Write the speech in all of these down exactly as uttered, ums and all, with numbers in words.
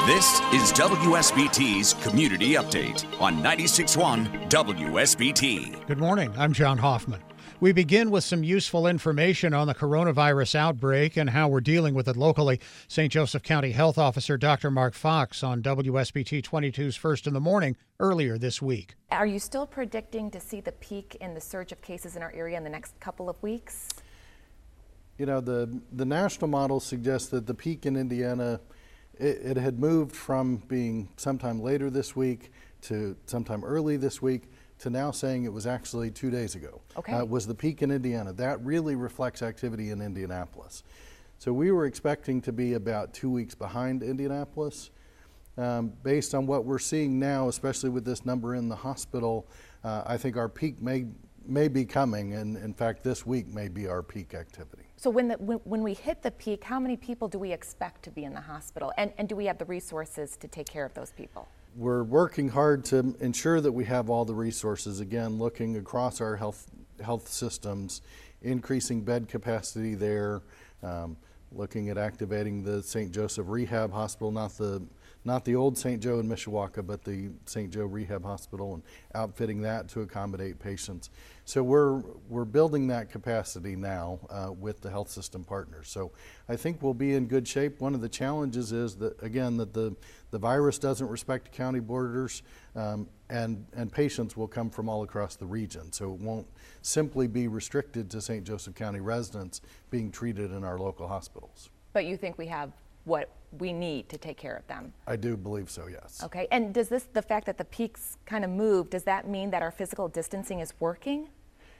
This is W S B T's Community Update on ninety-six point one W S B T. Good morning. I'm John Hoffman. We begin with some useful information on the coronavirus outbreak and how we're dealing with it locally. Saint Joseph County Health Officer Doctor Mark Fox on W S B T twenty-two's First in the Morning earlier this week. Are you still predicting to see the peak in the surge of cases in our area in the next couple of weeks? You know, the, the national model suggests that the peak in Indiana, it, it had moved from being sometime later this week to sometime early this week to now saying it was actually two days ago. Okay. Uh, was the peak in Indiana. That really reflects activity in Indianapolis. So we were expecting to be about two weeks behind Indianapolis. Um, based on what we're seeing now, especially with this number in the hospital, uh, I think our peak may may be coming, and in fact this week may be our peak activity. So when, the, when, when we hit the peak, how many people do we expect to be in the hospital? And, and do we have the resources to take care of those people? We're working hard to ensure that we have all the resources, again, looking across our health health systems, increasing bed capacity there, um, looking at activating the Saint Joseph Rehab Hospital, not the not the old Saint Joe in Mishawaka, but the Saint Joe Rehab Hospital, and outfitting that to accommodate patients. So we're we're building that capacity now uh, with the health system partners. So I think we'll be in good shape. One of the challenges is that, again, that the the virus doesn't respect county borders, um, and and patients will come from all across the region. So it won't simply be restricted to Saint Joseph County residents being treated in our local hospitals. But you think we have what we need to take care of them? I do believe so, yes. Okay, and does this, the fact that the peaks kind of move, does that mean that our physical distancing is working?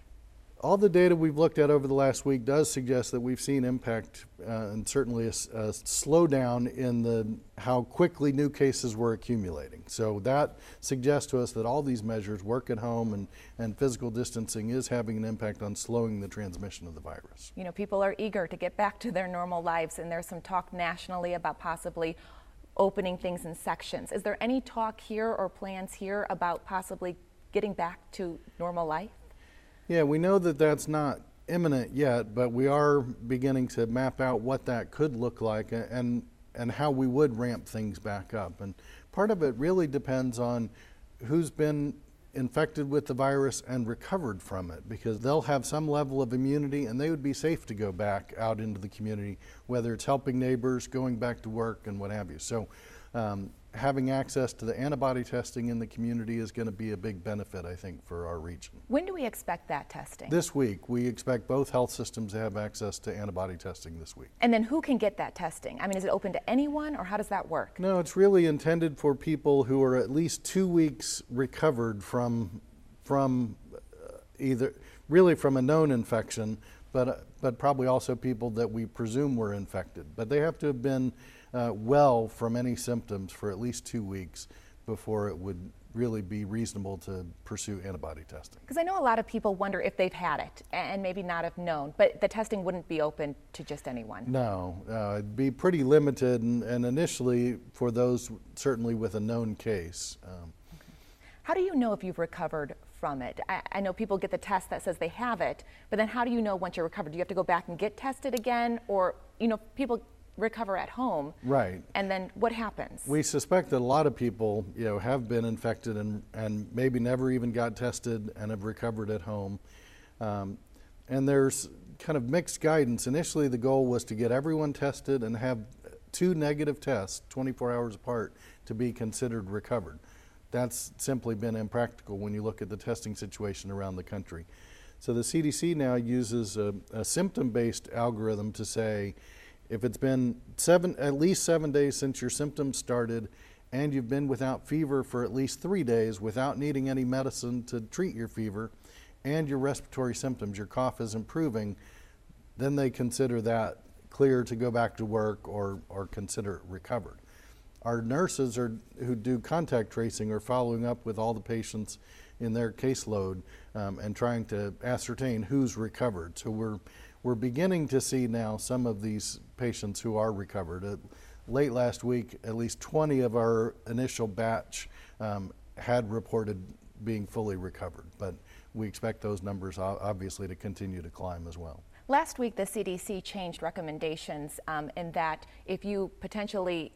All the data we've looked at over the last week does suggest that we've seen impact uh, and certainly a, a slowdown in the how quickly new cases were accumulating. So that suggests to us that all these measures, work at home and, and physical distancing, is having an impact on slowing the transmission of the virus. You know, people are eager to get back to their normal lives, and there's some talk nationally about possibly opening things in sections. Is there any talk here or plans here about possibly getting back to normal life? Yeah, we know that that's not imminent yet, but we are beginning to map out what that could look like and and how we would ramp things back up. And part of it really depends on who's been infected with the virus and recovered from it, because they'll have some level of immunity and they would be safe to go back out into the community, whether it's helping neighbors, going back to work, and what have you. So um, having access to the antibody testing in the community is going to be a big benefit, I think, for our region. When do we expect that testing? This week. We expect both health systems to have access to antibody testing this week. And then who can get that testing? I mean, is it open to anyone, or how does that work? No, it's really intended for people who are at least two weeks recovered from, from uh, either, really from a known infection, but, uh, but probably also people that we presume were infected. But they have to have been Uh, well from any symptoms for at least two weeks before it would really be reasonable to pursue antibody testing. Because I know a lot of people wonder if they've had it and maybe not have known, but the testing wouldn't be open to just anyone. No, uh, it'd be pretty limited, and, and initially for those certainly with a known case. Um, okay. How do you know if you've recovered from it? I, I know people get the test that says they have it, but then how do you know once you're recovered? Do you have to go back and get tested again? Or, you know, people recover at home, right? And then what happens? We suspect that a lot of people, you know, have been infected and and maybe never even got tested and have recovered at home. Um, and there's kind of mixed guidance. Initially, the goal was to get everyone tested and have two negative tests twenty-four hours apart to be considered recovered. That's simply been impractical when you look at the testing situation around the country. So the C D C now uses a, a symptom-based algorithm to say, if it's been seven, at least seven days since your symptoms started, and you've been without fever for at least three days without needing any medicine to treat your fever, and your respiratory symptoms, your cough is improving, then they consider that clear to go back to work or, or consider it recovered. Our nurses are, who do contact tracing are following up with all the patients in their caseload um, and trying to ascertain who's recovered. So we're We're beginning to see now some of these patients who are recovered. Uh, late last week, at least twenty of our initial batch um, had reported being fully recovered, but we expect those numbers obviously to continue to climb as well. Last week, the C D C changed recommendations um, in that if you potentially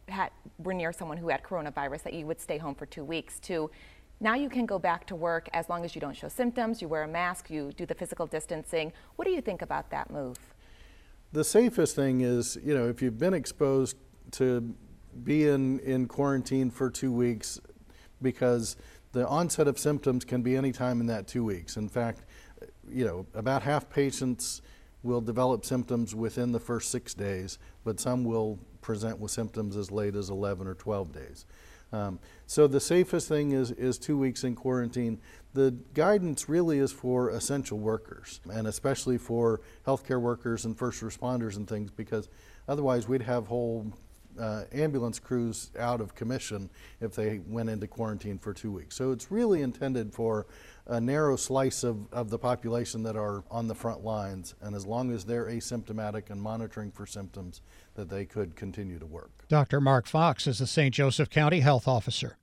had, were near someone who had coronavirus, that you would stay home for two weeks, to now you can go back to work as long as you don't show symptoms, you wear a mask, you do the physical distancing. What do you think about that move? The safest thing is, you know, if you've been exposed, to be in, in quarantine for two weeks, because the onset of symptoms can be any time in that two weeks. In fact, you know, about half patients will develop symptoms within the first six days, but some will present with symptoms as late as eleven or twelve days. Um, so the safest thing is, is two weeks in quarantine. The guidance really is for essential workers, and especially for healthcare workers and first responders and things, because otherwise we'd have whole uh, ambulance crews out of commission if they went into quarantine for two weeks. So it's really intended for a narrow slice of, of the population that are on the front lines, and as long as they're asymptomatic and monitoring for symptoms, that they could continue to work. Doctor Mark Fox is the Saint Joseph County Health Officer.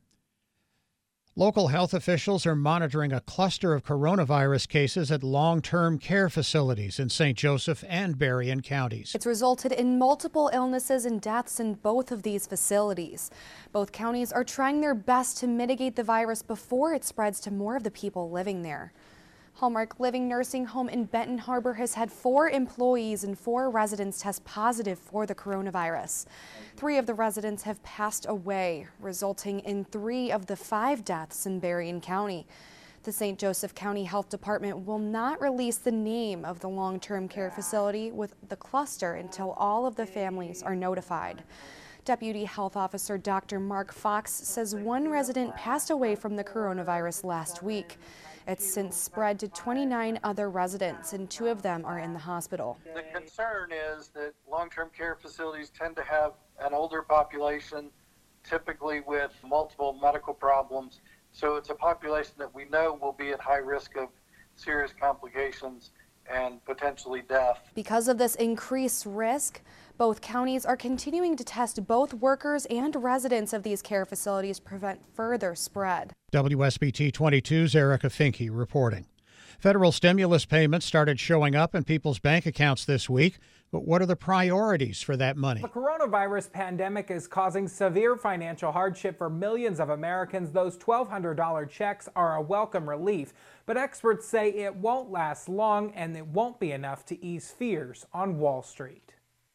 Local health officials are monitoring a cluster of coronavirus cases at long-term care facilities in Saint Joseph and Berrien counties. It's resulted in multiple illnesses and deaths in both of these facilities. Both counties are trying their best to mitigate the virus before it spreads to more of the people living there. Hallmark Living Nursing Home in Benton Harbor has had four employees and four residents test positive for the coronavirus. Three of the residents have passed away, resulting in three of the five deaths in Berrien County. The Saint Joseph County Health Department will not release the name of the long-term care facility with the cluster until all of the families are notified. Deputy Health Officer Doctor Mark Fox says one resident passed away from the coronavirus last week. It's since spread to twenty-nine other residents, and two of them are in the hospital. The concern is that long-term care facilities tend to have an older population, typically with multiple medical problems. So it's a population that we know will be at high risk of serious complications and potentially death. Because of this increased risk, both counties are continuing to test both workers and residents of these care facilities to prevent further spread. W S B T twenty-two's Erica Finke reporting. Federal stimulus payments started showing up in people's bank accounts this week, but what are the priorities for that money? The coronavirus pandemic is causing severe financial hardship for millions of Americans. Those twelve hundred dollar checks are a welcome relief, but experts say it won't last long and it won't be enough to ease fears on Wall Street.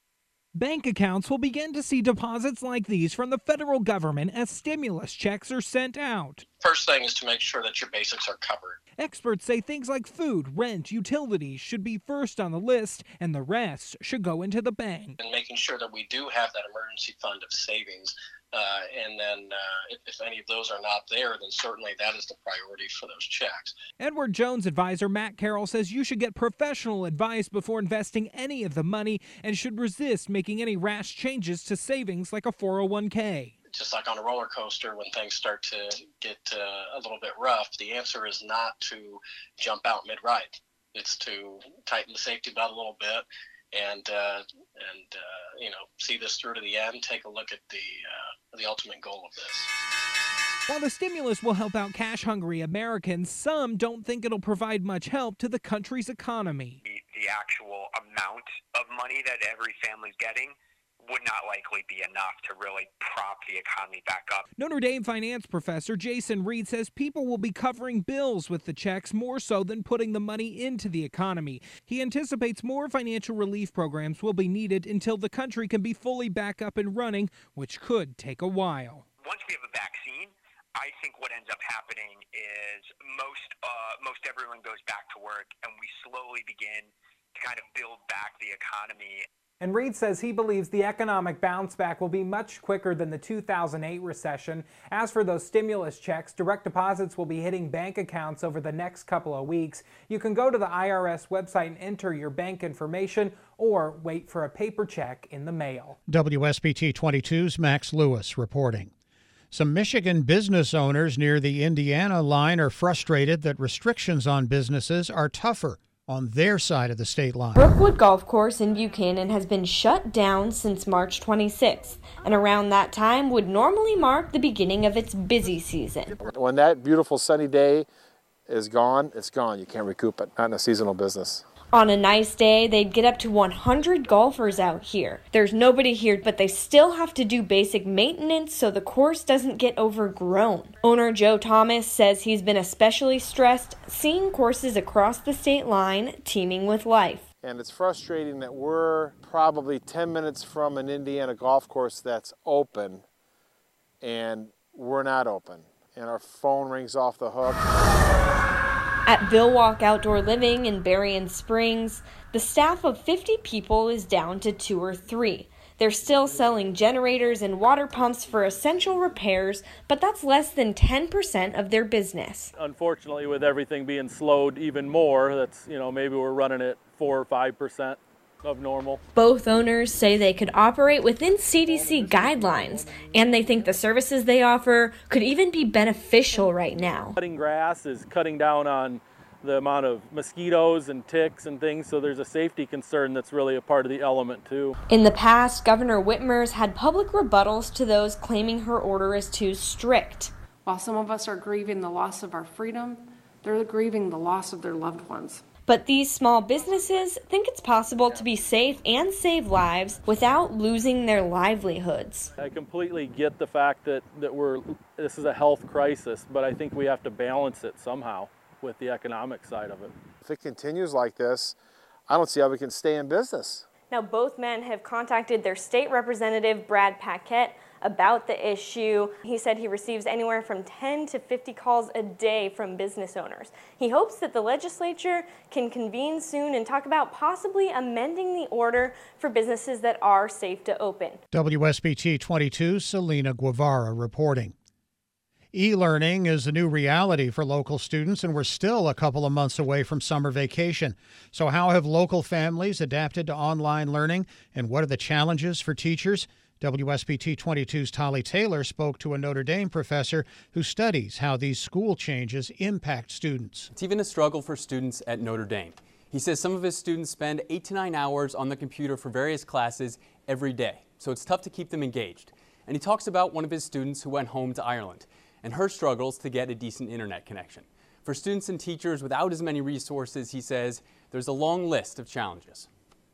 Bank accounts will begin to see deposits like these from the federal government as stimulus checks are sent out. First thing is to make sure that your basics are covered. Experts say things like food, rent, utilities should be first on the list, and the rest should go into the bank. And making sure that we do have that emergency fund of savings. Uh, and then uh, if, if any of those are not there, then certainly that is the priority for those checks. Edward Jones advisor Matt Carroll says you should get professional advice before investing any of the money and should resist making any rash changes to savings like a four oh one k. Just like on a roller coaster, when things start to get uh, a little bit rough, the answer is not to jump out mid-ride. It's to tighten the safety belt a little bit and uh, and uh, you know, see this through to the end. Take a look at the uh, the ultimate goal of this. While the stimulus will help out cash-hungry Americans, some don't think it'll provide much help to the country's economy. The, the actual amount of money that every family's getting would not likely be enough to really prop the economy back up. Notre Dame finance professor Jason Reed says people will be covering bills with the checks more so than putting the money into the economy. He anticipates more financial relief programs will be needed until the country can be fully back up and running, which could take a while. Once we have a vaccine, I think what ends up happening is most uh, most everyone goes back to work and we slowly begin to kind of build back the economy. And Reed says he believes the economic bounce back will be much quicker than the two thousand eight recession. As for those stimulus checks, direct deposits will be hitting bank accounts over the next couple of weeks. You can go to the I R S website and enter your bank information or wait for a paper check in the mail. W S B T twenty-two's Max Lewis reporting. Some Michigan business owners near the Indiana line are frustrated that restrictions on businesses are tougher on their side of the state line. Brookwood Golf Course in Buchanan has been shut down since March twenty-sixth, and around that time would normally mark the beginning of its busy season. When that beautiful sunny day is gone, it's gone. You can't recoup it, not in a seasonal business. On a nice day, they'd get up to one hundred golfers out here. There's nobody here, but they still have to do basic maintenance so the course doesn't get overgrown. Owner Joe Thomas says he's been especially stressed seeing courses across the state line teeming with life. And it's frustrating that we're probably ten minutes from an Indiana golf course that's open, and we're not open, and our phone rings off the hook. At Billwalk Outdoor Living in Berrien Springs, the staff of fifty people is down to two or three. They're still selling generators and water pumps for essential repairs, but that's less than ten percent of their business. Unfortunately, with everything being slowed even more, that's, you know, maybe we're running at four or five percent of normal. Both owners say they could operate within C D C guidelines, and they think the services they offer could even be beneficial right now. Cutting grass is cutting down on the amount of mosquitoes and ticks and things, so there's a safety concern that's really a part of the element too. In the past, Governor Whitmer's had public rebuttals to those claiming her order is too strict. While some of us are grieving the loss of our freedom, they're grieving the loss of their loved ones. But these small businesses think it's possible to be safe and save lives without losing their livelihoods. I completely get the fact that, that we're this is a health crisis, but I think we have to balance it somehow with the economic side of it. If it continues like this, I don't see how we can stay in business. Now, both men have contacted their state representative, Brad Paquette, about the issue. He said he receives anywhere from ten to fifty calls a day from business owners. He hopes that the legislature can convene soon and talk about possibly amending the order for businesses that are safe to open. W S B T twenty-two, Selena Guevara reporting. E-learning is a new reality for local students, and we're still a couple of months away from summer vacation. So how have local families adapted to online learning, and what are the challenges for teachers? W S B T twenty-two's Tolly Taylor spoke to a Notre Dame professor who studies how these school changes impact students. It's even a struggle for students at Notre Dame. He says some of his students spend eight to nine hours on the computer for various classes every day, so it's tough to keep them engaged. And he talks about one of his students who went home to Ireland and her struggles to get a decent internet connection. For students and teachers without as many resources, he says there's a long list of challenges.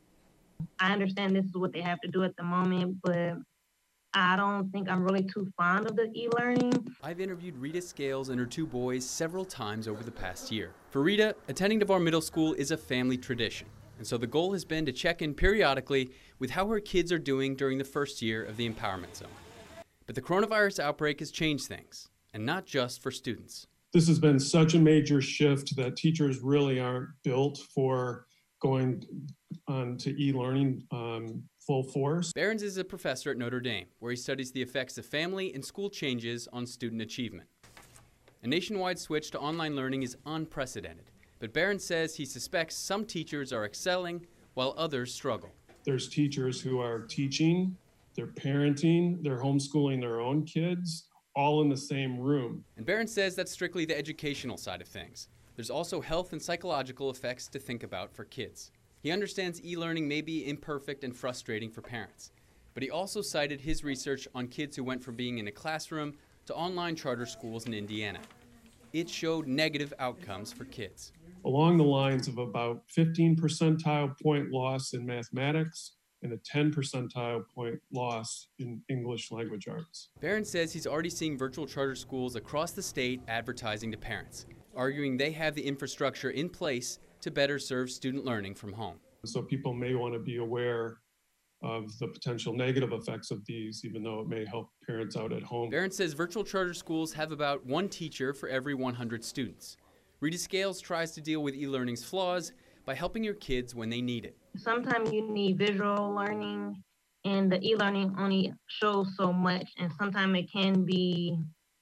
I understand this is what they have to do at the moment, but I don't think I'm really too fond of the e-learning. I've interviewed Rita Scales and her two boys several times over the past year. For Rita, attending DeVar Middle School is a family tradition, and so the goal has been to check in periodically with how her kids are doing during the first year of the Empowerment Zone. But the coronavirus outbreak has changed things, and not just for students. This has been such a major shift that teachers really aren't built for going on to e-learning um, full force. Behrens is a professor at Notre Dame, where he studies the effects of family and school changes on student achievement. A nationwide switch to online learning is unprecedented, but Behrens says he suspects some teachers are excelling while others struggle. There's teachers who are teaching, they're parenting, they're homeschooling their own kids, all in the same room. And Behrens says that's strictly the educational side of things. There's also health and psychological effects to think about for kids. He understands e-learning may be imperfect and frustrating for parents, but he also cited his research on kids who went from being in a classroom to online charter schools in Indiana. It showed negative outcomes for kids. Along the lines of about fifteen percentile point loss in mathematics and a ten percentile point loss in English language arts. Behrens says he's already seeing virtual charter schools across the state advertising to parents, arguing they have the infrastructure in place to better serve student learning from home. So people may want to be aware of the potential negative effects of these, even though it may help parents out at home. Behrens says virtual charter schools have about one teacher for every one hundred students. Rita Scales tries to deal with e-learning's flaws by helping your kids when they need it. Sometimes you need visual learning, and the e-learning only shows so much, and sometimes it can be,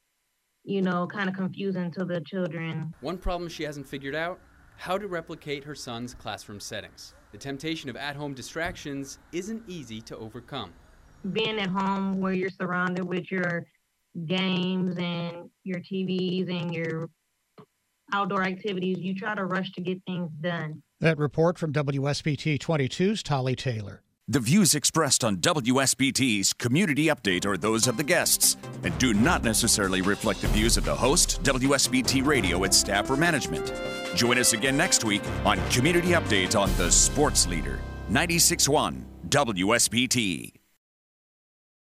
you know, kind of confusing to the children. One problem she hasn't figured out: how to replicate her son's classroom settings. The temptation of at-home distractions isn't easy to overcome. Being at home where you're surrounded with your games and your T Vs and your outdoor activities, you try to rush to get things done. That report from W S B T twenty-two's Tolly Taylor. The views expressed on W S B T's Community Update are those of the guests and do not necessarily reflect the views of the host, W S B T Radio, its staff, or management. Join us again next week on Community Update on the Sports Leader, ninety-six point one W S B T.